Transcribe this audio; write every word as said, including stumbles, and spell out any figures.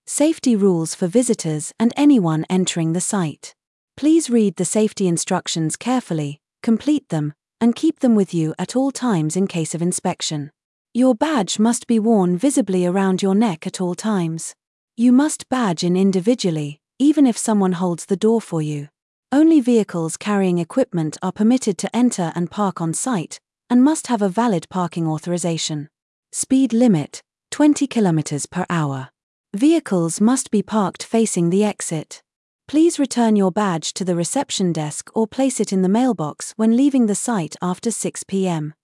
Safety rules for visitors and anyone entering the site. Please read the safety instructions carefully, complete them, and keep them with you at all times in case of inspection. Your badge must be worn visibly around your neck at all times. You must badge in individually, even if someone holds the door for you. Only vehicles carrying equipment are permitted to enter and park on site, and must have a valid parking authorization. Speed limit, twenty kilometers per hour. Vehicles must be parked facing the exit. Please return your badge to the reception desk or place it in the mailbox when leaving the site after six p m